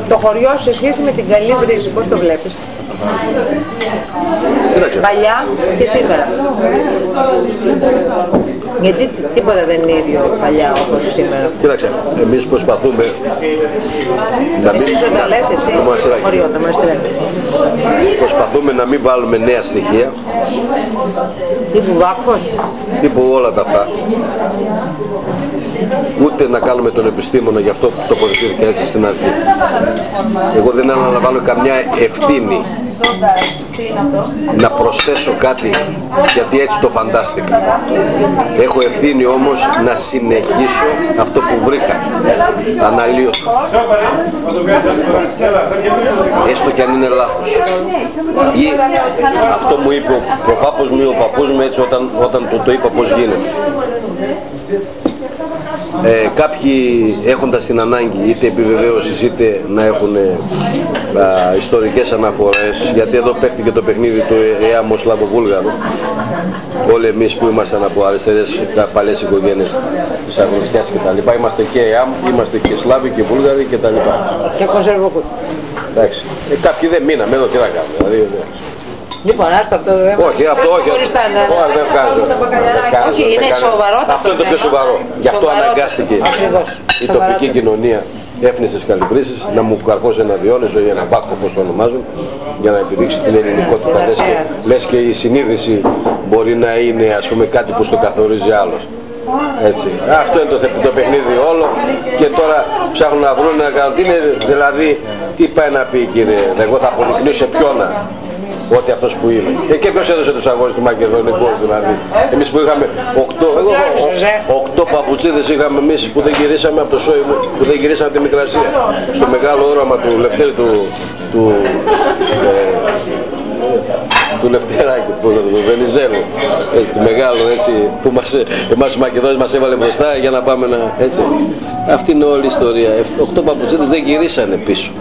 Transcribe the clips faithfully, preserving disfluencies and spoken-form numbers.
το χωριό σε σχέση με την καλή βρύση, πώς το βλέπεις? Παλιά και σήμερα. Γιατί τίποτα δεν είναι ίδιο παλιά όπως σήμερα. Κοίταξε, εμείς προσπαθούμε να μην... Εσείς όταν λες εσύ, χωριό, τα μοναστηράκια. Προσπαθούμε να μην βάλουμε νέα στοιχεία. Τύπου βάκφος. Τύπου όλα τα αυτά. Ούτε να κάνουμε τον επιστήμονα, γι' αυτό το τοποθετήθηκα έτσι στην αρχή. Εγώ δεν αναλαμβάνω καμιά ευθύνη να προσθέσω κάτι, γιατί έτσι το φαντάστηκα. Έχω ευθύνη όμως να συνεχίσω αυτό που βρήκα, αναλύω, έστω κι αν είναι λάθος. Ή αυτό μου είπε ο, ο πάπος μου ή ο παππούς μου, έτσι όταν, όταν το, το είπα πώς γίνεται. Ε, κάποιοι έχοντας την ανάγκη είτε επιβεβαίωσης είτε να έχουν α, ιστορικές αναφορές, γιατί εδώ παίχτηκε το παιχνίδι του ΕΑΜ Σλαβοβούλγαρο, όλοι εμείς που ήμασταν από αριστερές παλιές οικογένειες της Αγγλικιάς και τα λοιπά, είμαστε και ΕΑΜ, είμαστε και Σλάβοι και Βούλγαροι και τα λοιπά. Και Κονσερβοκούτ. Εντάξει, ε, κάποιοι δεν μείναμε εδώ, τι να κάνουμε, δηλαδή, λοιπόν, άστο αυτό το θέμα. Όχι, αυτό όχι. Όχι, δεν βγάζω. Όχι, είναι σοβαρό. Αυτό είναι το πιο σοβαρό. Γι' αυτό αναγκάστηκε η τοπική κοινωνία έφνησε στις Καλυβρύσεις να μου καρφώσει ένα Διόνυσο ή ένα Βάκο, όπως το ονομάζουν, για να επιδείξει την ελληνικότητα. Λες και, λες και η συνείδηση μπορεί να είναι, ας πούμε, κάτι που στο καθορίζει άλλος. Έτσι. Αυτό είναι το, το παιχνίδι όλο, και τώρα ψάχνουν να βρουν να κάνουν. Τι είναι, δηλαδή, τι πάει να πει, κύριε, εγώ θα αποδεικνύσω ποιον ότι αυτός που είμαι. Ε, και ποιος έδωσε τους αγώνες του Μακεδονικού, δηλαδή. Εμείς που είχαμε οκτώ, εγώ, οκτώ παπουτσίδες είχαμε εμείς που δεν γυρίσαμε από το σόι μου, που δεν γυρίσαμε από τη Μικρασία. Στο μεγάλο όραμα του Λευτέρη του, του, ε, του Λευτέρακη, του, του Βενιζέλου, έτσι, του μεγάλο, έτσι, που μας, εμάς οι Μακεδόνες μας έβαλε μπροστά για να πάμε να, έτσι. Αυτή είναι όλη η ιστορία. Οκτώ παπουτσίδες δεν γυρίσανε πίσω.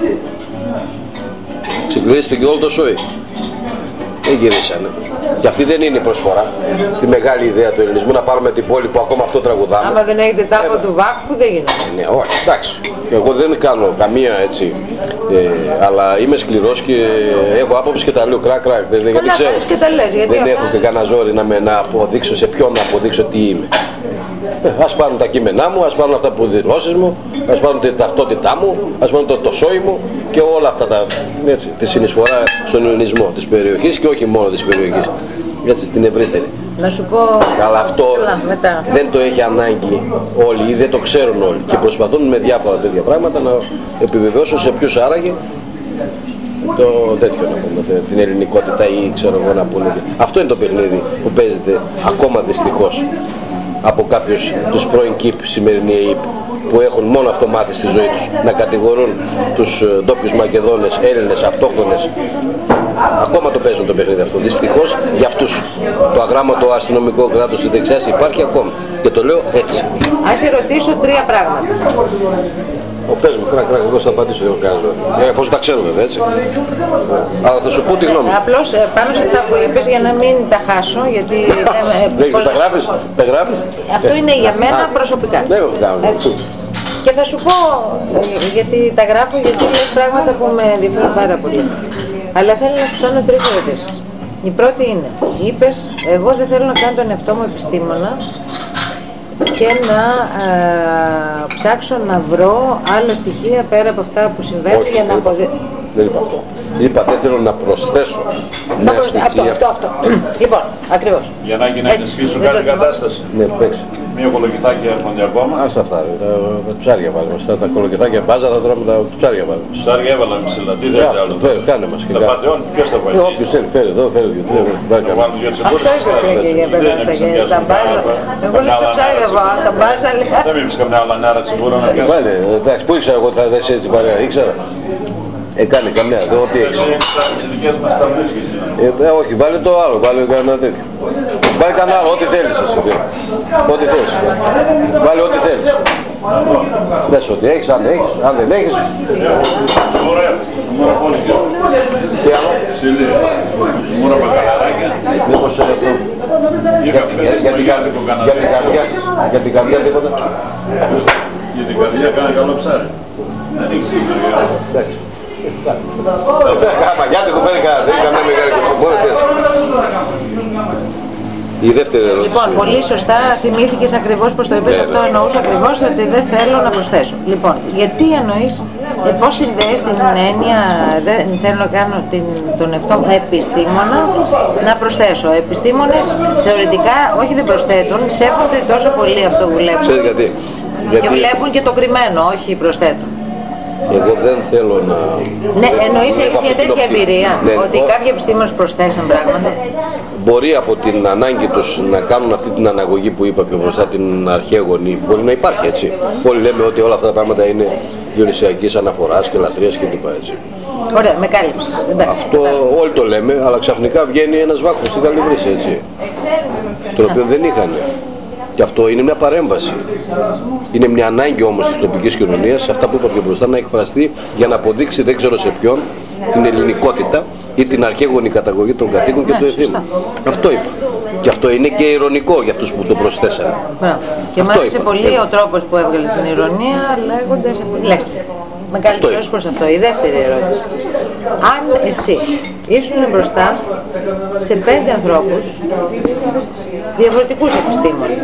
Ξεκληρίστηκε και όλο το σόι. Δεν γυρίσανε. Και αυτή δεν είναι η προσφορά στη μεγάλη ιδέα του ελληνισμού, να πάρουμε την πόλη που ακόμα αυτό τραγουδάμε. Άμα δεν έχετε τάφο του Βάκου δεν γίνεται. Ναι, όχι, εντάξει. Εγώ δεν κάνω καμία έτσι, ε, αλλά είμαι σκληρός και έχω άποψη και τα λέω κράκ κράκ. Δεν, γιατί ξέρω. Και τα λες, γιατί δεν αυτά... έχω και κανένα ζόρι να, με, να αποδείξω σε ποιον να αποδείξω τι είμαι. Ε, ας πάρουν τα κείμενά μου, ας πάρουν αυτά που δηλώσεις μου, ας πάρουν την ταυτότητά μου, ας πάρουν το, το σόι μου και όλα αυτά τα, έτσι, τη συνεισφορά στον ελληνισμό της περιοχής και όχι μόνο της περιοχής, έτσι, στην ευρύτερη. Να σου πω... Αλλά αυτό μετά. Δεν το έχει ανάγκη όλοι ή δεν το ξέρουν όλοι και προσπαθούν με διάφορα τέτοια πράγματα να επιβεβαιώσουν σε ποιους άραγε το τέτοιο, να πούμε, την ελληνικότητα ή ξέρω εγώ να πούνε. Αυτό είναι το παιχνίδι που παίζεται ακόμα δυστυχώς από κάποιους τους πρώην ΚΙΠ, σημερινή ΕΙΠ, που έχουν μόνο αυτό μάθει στη ζωή τους, να κατηγορούν τους ντόπιους Μακεδόνες, Έλληνες, αυτόχθονες. Ακόμα το παίζουν το παιχνίδι αυτό. Δυστυχώς για αυτούς το αγράμματο αστυνομικό κράτος της δεξιάς υπάρχει ακόμα. Και το λέω έτσι. Ας σε ρωτήσω τρία πράγματα. Ο πες μου, κράκ, κράκ, εγώ θα απαντήσω, εγώ κάνω. Ε, εφόσον τα ξέρουμε βέβαια, έτσι. Αλλά θα σου πω τη γνώμη. Απλώς πάνω σε αυτά που είπες, για να μην τα χάσω, γιατί... Δεν τα γράφεις, τα γράφεις. Αυτό είναι για μένα προσωπικά. Δεν το κάνω. Και θα σου πω, γιατί τα γράφω, γιατί λες πράγματα που με ενδιαφέρουν πάρα πολύ. Αλλά θέλω να σου κάνω τρεις ερωτήσεις. Η πρώτη είναι, είπες, εγώ δεν θέλω να κάνω τον εαυτό μου επιστήμονα και να α, ψάξω να βρω άλλα στοιχεία πέρα από αυτά που συμβαίνουν για να αποδείξω. Δεν είπα αυτό. Είπα δεν θέλω να προσθέσω να νέα στοιχεία. Αυτό, αυτό, αυτό. Λοιπόν, ακριβώς. Για να γίνει να ενισχύσω κάτι κατάσταση. Ναι, παίξε. Μία κολοκυθάκια έρχονται ακόμα. Ας αυτά, τα, τα ψάρια βάζουμε. Τα, τα κολοκυθάκια μπάζα θα τρώμε τα ψάρια βάζουμε. Ψάρια έβαλα μισελά, τι θέλετε άλλο. Κάνε μας. Τα πάτε όλοι, ποιος τα πάει. Όποιος θέλει, φέρει εδώ, φέρει δύο, τρία. Αυτό έπρεπε και για παιδά στα γέννη. Τα μπάζα. Εγώ λέω τα ψάρια δεν πάω, τα μπάζα λέγα. Δεν μήπως καμιά άλλα νάρα τσιμπούρα να πιάσω. Βάλε, εντάξει, πού ήξερα εγώ ότι θα δέσει έτσι παρέα, ήξερα. Ε, κάνε καμιά, εδώ ό,τι έχεις. Ε, όχι, βάλε το άλλο, βάλε κανένα τέτοιο. Βάλε κανένα άλλο, ό,τι θέλεις εσύ. Ό,τι θέλεις. Βάλε ό,τι θέλεις. Δες ό,τι έχεις, αν έχεις, αν δεν έχεις. Τσιμούρα έχεις, τσιμούρα πολύ πιο. Τι άλλο. Ψηλή, τσιμούρα μπακαλαράκια. Μήπως αυτό. Για την καρδιά, για την καρδιά τίποτα. Για την καρδιά κάνει καλό ψάρι. Εντάξει. Κάμα, γιατί κουμπέλη κάνατε, είχαμε μεγάλη κουτσομπόρα θες. Η δεύτερη ερώτηση. Λοιπόν, πολύ σωστά θυμήθηκες ακριβώς πως το είπες, αυτό εννοούσα ακριβώς ότι δεν θέλω να προσθέσω. Λοιπόν, γιατί εννοείς, ε, πώς συνδέεις την έννοια, δεν θέλω να κάνω την, τον εαυτό επιστήμονα, να προσθέσω. Επιστήμονες θεωρητικά, όχι δεν προσθέτουν, σέβονται τόσο πολύ αυτό που βλέπουν. Ξέρετε γιατί. Και γιατί... βλέπουν και το κρυμμένο, όχι προσθέτουν. Εγώ δεν θέλω να... Ναι, εννοείς έχεις μια τέτοια εμπειρία, ναι, ότι ο... κάποιοι επιστήμονες προσθέσαν πράγματα. Μπορεί από την ανάγκη τους να κάνουν αυτή την αναγωγή που είπα πιο μπροστά, την αρχαίγονη, μπορεί να υπάρχει έτσι. Όλοι λέμε ότι όλα αυτά τα πράγματα είναι διονυσιακής αναφοράς και λατρείας και λοιπά έτσι. Ωραία, με κάλυψες. Αυτό όλοι το λέμε, αλλά ξαφνικά βγαίνει ένας βάχος στην Καλυβρύση έτσι, τον οποίο δεν είχαν. Και αυτό είναι μια παρέμβαση. Είναι μια ανάγκη όμως της τοπικής κοινωνίας, σε αυτά που είπα πιο μπροστά, να εκφραστεί για να αποδείξει δεν ξέρω σε ποιον την ελληνικότητα ή την αρχαίγονη καταγωγή των κατοίκων και του εθήμου. Αυτό είπα. Και αυτό είναι και ηρωνικό για αυτούς που το προσθέσανε. Και μ' άρεσε πολύ ο τρόπος που έβγαλες την ηρωνία λέγοντας αυτή τη λέξη. Με καλυψώσεις προς αυτό. Η δεύτερη ερώτηση. Αν εσύ ήσουν μπροστά σε πέντε ανθρώπους, διαφορετικούς επιστήμονες,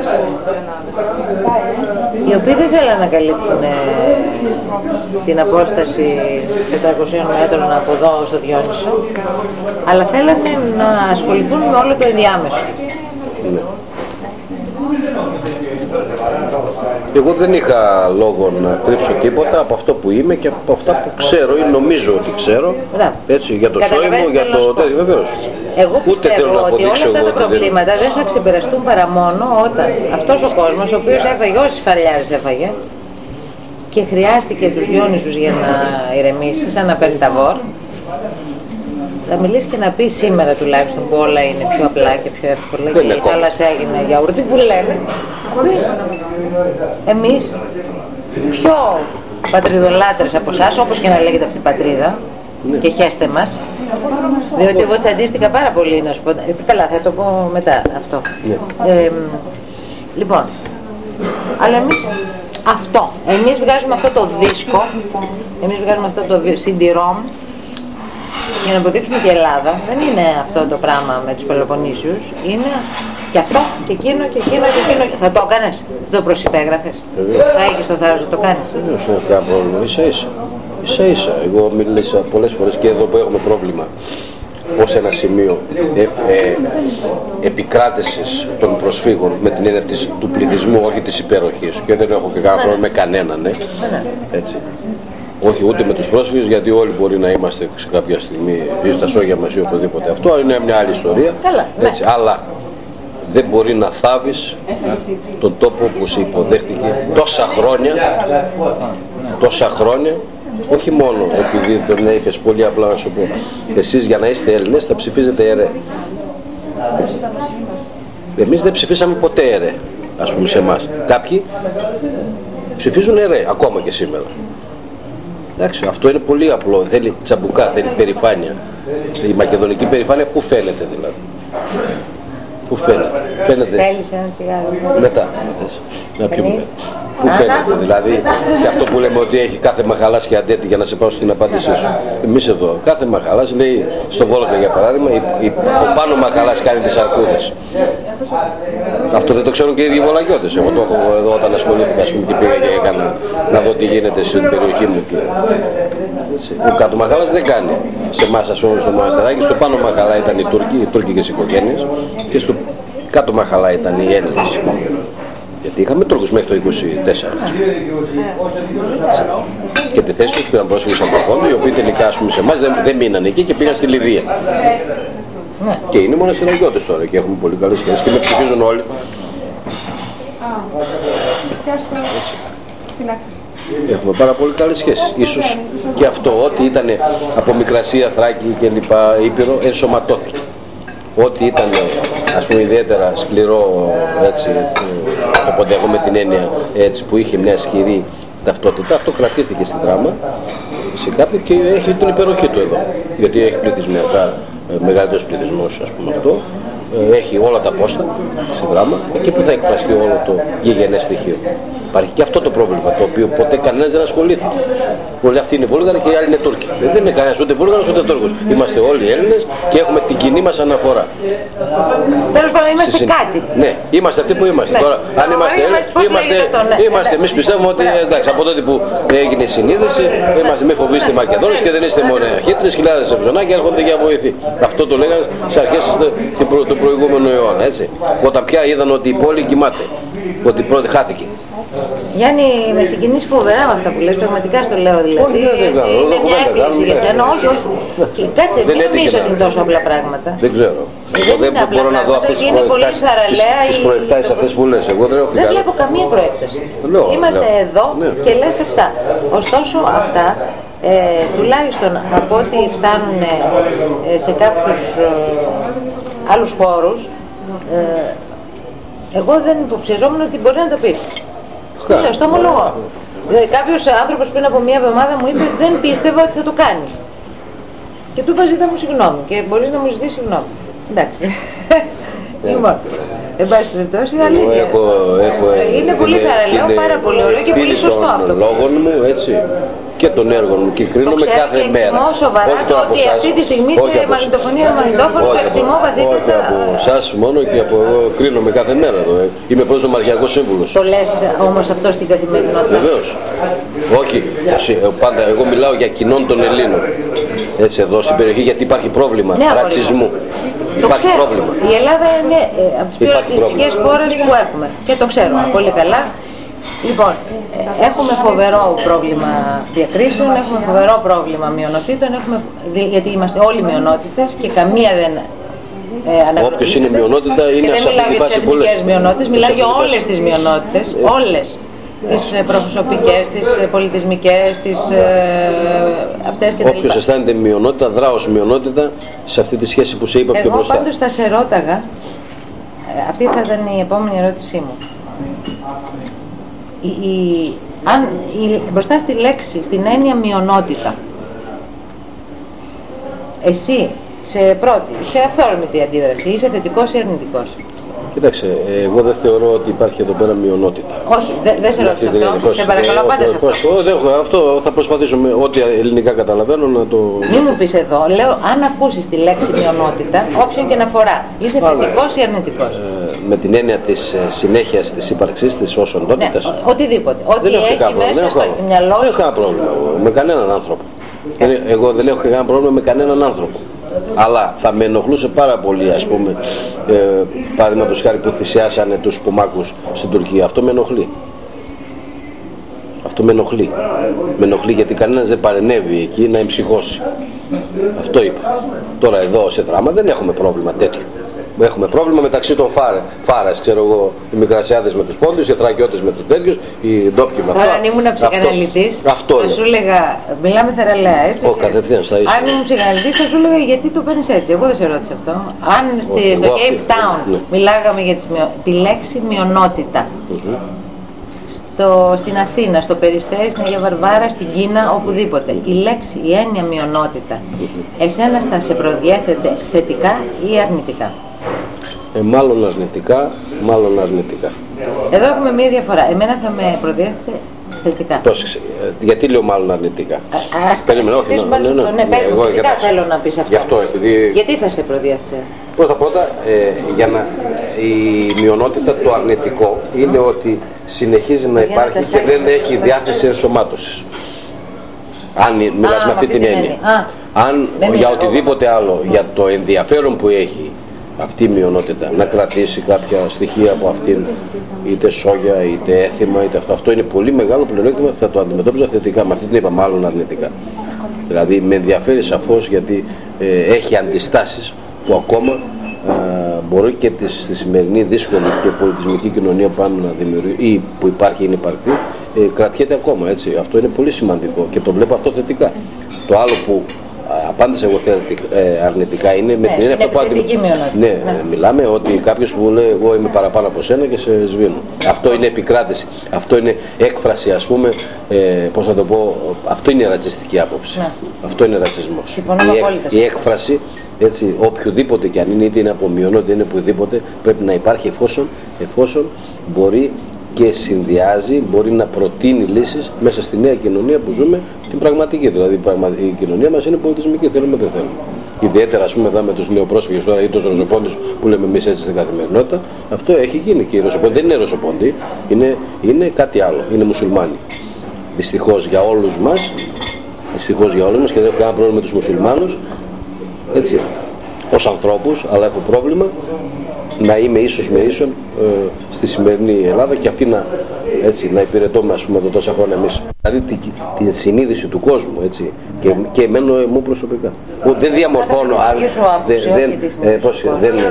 οι οποίοι δεν θέλουν να καλύψουν την απόσταση τετρακοσίων μέτρων από εδώ στο Διόνυσο, αλλά θέλανε να ασχοληθούν με όλο το ενδιάμεσο. Ναι. Εγώ δεν είχα λόγο να κρύψω τίποτα από αυτό που είμαι και από αυτά που ξέρω ή νομίζω ότι ξέρω. Έτσι, για το σώμα μου, για το τέτοιο, βεβαίως. Εγώ πιστεύω ότι όλα αυτά τα προβλήματα δεν θα ξεπεραστούν παρά μόνο όταν αυτός ο κόσμος, ο οποίος έφαγε όσες φαλιάρες έφαγε και χρειάστηκε τους Διόνυσους για να ηρεμήσει, σαν να παίρνει τα βορ, θα μιλήσει και να πει σήμερα τουλάχιστον που όλα είναι πιο απλά και πιο εύκολα και η θάλασσα έγινε γιαούρτι που λένε. Εμείς πιο πατριδολάτρες από εσάς, όπως και να λέγεται αυτή η πατρίδα, ναι. Και χέστε μας, διότι εγώ τσαντίστηκα πάρα πολύ να σου πω. Ε, καλά, θα το πω μετά αυτό. Ναι. Ε, λοιπόν, αλλά εμείς αυτό, εμείς βγάζουμε αυτό το δίσκο, εμείς βγάζουμε αυτό το σι ντι-ρομ, για να αποδείξουμε ότι η Ελλάδα δεν είναι αυτό το πράγμα με τους Πελοποννήσιους, είναι και αυτό και εκείνο και εκείνο και εκείνο. Θα το έκανες, θα το προσυπέγραφες, θα έχεις το θάρρος να το κάνεις. Δεν είναι κανένα πρόβλημα, ίσα ίσα. Ίσα ίσα. Εγώ μίλησα πολλές φορές και εδώ που έχουμε πρόβλημα ως ένα σημείο ε, ε, επικράτησης των προσφύγων με την έννοια της, του πληθυσμού, όχι της υπεροχής. Και δεν έχω και κανένα πρόβλημα με κανέναν, ναι. Έτσι. Όχι ούτε με τους πρόσφυγες, γιατί όλοι μπορεί να είμαστε σε κάποια στιγμή ή στα σόγια μας ή οπουδήποτε. Αυτό είναι μια άλλη ιστορία. Καλά, έτσι. Ναι. Αλλά δεν μπορεί να θάβεις τον τόπο που σε υποδέχτηκε τόσα χρόνια, τόσα χρόνια, όχι μόνο επειδή τον είπες πολύ απλά να σου πω, εσείς για να είστε Έλληνες θα ψηφίζετε ΕΡΕ. Εμείς δεν ψηφίσαμε ποτέ ΕΡΕ, ας πούμε σε εμάς. Κάποιοι ψηφίζουν ΕΡΕ ακόμα και σήμερα. Εντάξει, αυτό είναι πολύ απλό, θέλει τσαμπουκά, θέλει περηφάνεια. Η μακεδονική περηφάνεια πού φαίνεται δηλαδή. Πού φαίνεται. φαίνεται. Θέλεις ένα τσιγάρο. Μετά. Να πιούμε. Πού φαίνεται. Δηλαδή και αυτό που λέμε ότι έχει κάθε μαχαλάς και αντέτη για να σε πάω στην απάντησή σου. Εμείς εδώ, κάθε μαχαλάς λέει στον Βόλογα για παράδειγμα, η, η, ο πάνω μαχαλάς κάνει τις αρκούδες. Αυτό δεν το ξέρουν και οι ίδιοι Βολαγιώτες. Εγώ το έχω εδώ όταν ασχολήθηκα πούμε, και πήγα και έκανα να δω τι γίνεται στην περιοχή μου. Και... Ο κάτω μαχαλάς δεν κάνει. Σε εμάς ας πούμε στο Μοναστεράκι, στο πάνω μαχαλά ήταν οι Τούρκοι, οι τουρκικές οικογένειες και στο κάτω μαχαλά ήταν οι Έλληνες. Γιατί είχαμε Τούρκους μέχρι το είκοσι τέσσερα. Και τη θέση τους πήραν πρόσφυγες από Πόντο, οι οποίοι τελικά ας πούμε, σε εμάς δεν, δεν μείναν εκεί και πήγαν στη Λιδία. Ναι. Και είναι μοναστηραγιώτες τώρα και έχουμε πολύ καλές σχέσεις και με ψηφίζουν όλοι. Έχουμε πάρα πολύ καλές σχέσεις. Ίσως και αυτό, ό,τι ήταν από Μικρασία, Θράκη και λοιπά Ήπειρο ενσωματώθηκε. Ό,τι ήταν ας πούμε ιδιαίτερα σκληρό έτσι, το ποντεύω με την έννοια έτσι, που είχε μια ισχυρή ταυτότητα, αυτό κρατήθηκε στην Δράμα σε κάποιοι και έχει την υπεροχή του εδώ. Γιατί έχει πληθυσμιακά μεγαλύτερος πληθυσμός ας πούμε αυτό, έχει όλα τα πόστα στη Δράμα, εκεί που θα εκφραστεί όλο το γηγενές στοιχείο. Υπάρχει και αυτό το πρόβλημα, το οποίο ποτέ κανένας δεν ασχολήθηκε. Όλοι αυτοί είναι Βούλγαροι και οι άλλοι είναι Τούρκοι. Δεν είναι κανένας ούτε Βούλγαρος ούτε Τούρκος. Είμαστε όλοι Έλληνες και έχουμε την κοινή μας αναφορά. Τέλος πάντων, είμαστε Συν... κάτι. Ναι, είμαστε αυτοί που είμαστε. Ναι. Τώρα, αν είμαστε Έλληνες, είμαστε, ναι. είμαστε εμείς πιστεύουμε ότι εντάξει, από τότε που έγινε η συνείδηση, είμαστε μη φοβήστε Μακεδόνες και δεν είστε μόνο αρχίτρες, χιλιάδες ευζωνάκια έρχονται για βοηθή. Αυτό το λέγανε στις αρχές του προηγούμενου αιώνα, έτσι. Όταν πια είδαν ότι η πόλη κοιμάται, ότι πρώτη χάθηκε. Γιάννη, με συγκινείς φοβερά με αυτά που λες, πραγματικά στο λέω δηλαδή. Όχι, δεν έτσι, είναι μια έκπληξη για σένα. Όχι, όχι. Και κάτσε, μην νομίζω ότι είναι τόσο απλά πράγματα. Δεν ξέρω. Εγώ δεν μπορώ να δω αυτές τις προεκτάσεις αυτές που λες. Εγώ δεν βλέπω καμία προέκταση. Είμαστε εδώ και λες αυτά. Ωστόσο αυτά, ε, τουλάχιστον από ό,τι φτάνουν ε, σε κάποιους ε, άλλους χώρους, ε, εγώ δεν υποψιαζόμουν ότι μπορεί να το πεις. Στο, στο ομολογώ. Δηλαδή κάποιος άνθρωπος πριν από μία εβδομάδα μου είπε δεν πίστευα ότι θα το κάνεις. Και του είπα ζήτα μου συγγνώμη και μπορείς να μου ζητήσεις συγγνώμη. Εντάξει. Λοιπόν, εν πάση περιπτώσει, αλήθεια. Είναι πολύ θαραλέο, πάρα πολύ ωραίο και πολύ σωστό αυτό. Των λόγων μου, έτσι, και των έργων μου και κρίνομαι κάθε και μέρα. Εκτιμώ σοβαρά το ότι αυτή τη στιγμή σε μαγνητοφωνία μαγνητόφωνο το εκτιμώ βαθύτατα. Όχι από εσάς μόνο και από εγώ κρίνομαι κάθε μέρα εδώ. Είμαι πρώτος νομαρχιακός σύμβουλος. Το λες όμως αυτό στην καθημερινότητα? Βεβαίως. Όχι, πάντα εγώ μιλάω για κοινών των Ελλήνων. Έτσι εδώ στην περιοχή γιατί υπάρχει πρόβλημα ναι, ρατσισμού. Το υπάρχει ξέρω. πρόβλημα. Η Ελλάδα είναι ε, από τις πιο ρατσιστικές χώρες που έχουμε και το ξέρω πολύ καλά. Λοιπόν, έχουμε φοβερό πρόβλημα διακρίσεων, έχουμε φοβερό πρόβλημα μειονοτήτων, έχουμε, γιατί είμαστε όλοι μειονότητες και καμία δεν ε, αναγνωρίζεται. Όποιος είναι μειονότητα είναι και δεν μιλάω για τις εθνικές μειονότητες, μιλάω για όλες τις μειονότητες, όλες. Τις προσωπικές, τις πολιτισμικές, τις ε, αυτές και τα λοιπά. Όποιος αισθάνεται μειονότητα, δρά ως μειονότητα σε αυτή τη σχέση που σε είπα πιο μπροστά. Εγώ πάντως θα σε ρώταγα, αυτή θα ήταν η επόμενη ερώτησή μου. Η, η, αν, η, μπροστά στη λέξη, στην έννοια μειονότητα, εσύ σε πρώτη, σε αυθόρμητη αντίδραση, είσαι θετικός ή αρνητικός? Κοίταξε, εγώ δεν θεωρώ ότι υπάρχει εδώ πέρα μειονότητα. Όχι, δεν δε σε ρώτησα αυτό, σε παρακαλώ πάντα σε αυτό. Αυτό θα προσπαθήσω με ό,τι ελληνικά καταλαβαίνω να το... Μην μου πεις εδώ, λέω αν ακούσεις τη λέξη μειονότητα, όποιον και να αφορά, είσαι θετικός ή αρνητικός? Ε, με την έννοια της συνέχειας της ύπαρξής της ως οντότητας. Ναι, οτιδήποτε, ό,τι έχει μέσα στο μυαλό σου. Δεν έχω κανένα πρόβλημα με κανέναν άνθρωπο. Εγώ δεν έχω κανένα πρόβλημα με κανέναν άνθρωπο. Αλλά θα με ενοχλούσε πάρα πολύ, ας πούμε, ε, παραδείγματος χάρη που θυσιάσανε τους Πουμάκους στην Τουρκία. Αυτό με ενοχλεί. Αυτό με ενοχλεί. Με ενοχλεί γιατί κανένας δεν παρενέβη εκεί να εμψυχώσει. Αυτό είπα. Τώρα εδώ σε δράμα δεν έχουμε πρόβλημα τέτοιο. Έχουμε πρόβλημα μεταξύ των φάρας, ξέρω εγώ, οι Μικρασιάδες με τους Πόντιους, οι Θρακιώτες με τους τέτοιους, οι ντόπιοι με αυτά. Τώρα αν ήμουν ψυχαναλυτής, θα σου έλεγα, μιλάμε θεραλέα, έτσι. Όχι, κατευθείαν στα ίσα. Αν ήμουν ψυχαναλυτής θα σου έλεγα γιατί το παίρνεις έτσι, εγώ δεν σε ρώτησα αυτό. Αν στη, Όχι, στο Cape αυτή, Town ναι. μιλάγαμε για τις, τη λέξη μειονότητα, mm-hmm. στο, στην Αθήνα, στο Περιστέρι, στην Αγία Βαρβάρα, στην Κίνα, οπουδήποτε, η λέξη, η έννοια μειονότητα, mm-hmm. εσένα θα σε προδιέθετε θετικά ή αρνητικά? Ε, μάλλον αρνητικά, μάλλον αρνητικά. Εδώ έχουμε μία διαφορά. Εμένα θα με προδιέθετε θετικά. Πρόσεξε. Γιατί λέω μάλλον αρνητικά? Α, ας συζητήσουμε πάνω σε αυτό. Ναι, πες μου, φυσικά θέλω να πεις αυτό. Αυτό, επειδή... Γιατί θα σε προδιέθετε? Πρώτα πρώτα, ε, για να, η μειονότητα, το αρνητικό είναι ότι συνεχίζει να υπάρχει και δεν έχει διάθεση ενσωμάτωσης. Αν μιλάς με αυτή την έννοια. Αν για οτιδήποτε άλλο, για το ενδιαφέρον που έχει αυτή η μειονότητα, να κρατήσει κάποια στοιχεία από αυτήν, είτε σόγια, είτε έθιμα, είτε αυτό. Αυτό είναι πολύ μεγάλο πλεονέκτημα, θα το αντιμετώπιζα θετικά. Με αυτή την είπα μάλλον αρνητικά. Δηλαδή με ενδιαφέρει σαφώς γιατί ε, έχει αντιστάσεις που ακόμα ε, μπορεί και τη, στη σημερινή δύσκολη και πολιτισμική κοινωνία που πάμε να δημιουργήσουμε ή που υπάρχει είναι υπαρκτή, ε, κρατιέται ακόμα. Έτσι. Αυτό είναι πολύ σημαντικό και το βλέπω αυτό θετικά. Το άλλο που απάντησα εγώ ε, αρνητικά είναι με ναι, την έννοια αυτό που αντι... ναι, ναι. μιλάμε ότι κάποιος που λέει εγώ είμαι παραπάνω από σένα και σε σβήνω. Αυτό είναι επικράτηση. Αυτό είναι έκφραση, ας πούμε, ε, πώς θα το πω, αυτό είναι ρατσιστική άποψη. Ναι. Αυτό είναι ρατσισμό. Συμφωνώ απόλυτα. Η έκφραση, έτσι, οποιοδήποτε και αν είναι, είτε είναι από μειονότητα, είτε είναι οπουδήποτε, πρέπει να υπάρχει εφόσον, εφόσον μπορεί και συνδυάζει, μπορεί να προτείνει λύσεις μέσα στη νέα κοινωνία που ζούμε, την πραγματική. Δηλαδή η κοινωνία μας είναι πολιτισμική, θέλουμε δεν θέλουμε. Ιδιαίτερα ας πούμε εδώ με τους νεοπρόσφυγες τώρα ή τους Ρωσοπόντους που λέμε εμείς έτσι στην καθημερινότητα, αυτό έχει γίνει και οι Ρωσοπόντοι δεν είναι Ρωσοπόντοι, είναι, είναι κάτι άλλο, είναι μουσουλμάνοι. Δυστυχώς για όλους μας, δυστυχώς για όλους μας και δεν έχω κανένα πρόβλημα με τους μουσουλμάνους, έτσι, ως ανθρώπους, αλλά έχω πρόβλημα να είμαι ίσως με ίσον ε, στη σημερινή Ελλάδα και αυτή να, έτσι, να υπηρετούμε ας πούμε εδώ τόσα χρόνια εμείς. Δηλαδή τη, τη συνείδηση του κόσμου, έτσι, και, και εμένα μου προσωπικά. Δεν διαμορφώνω, δεν, δεν, ε, πώς, δεν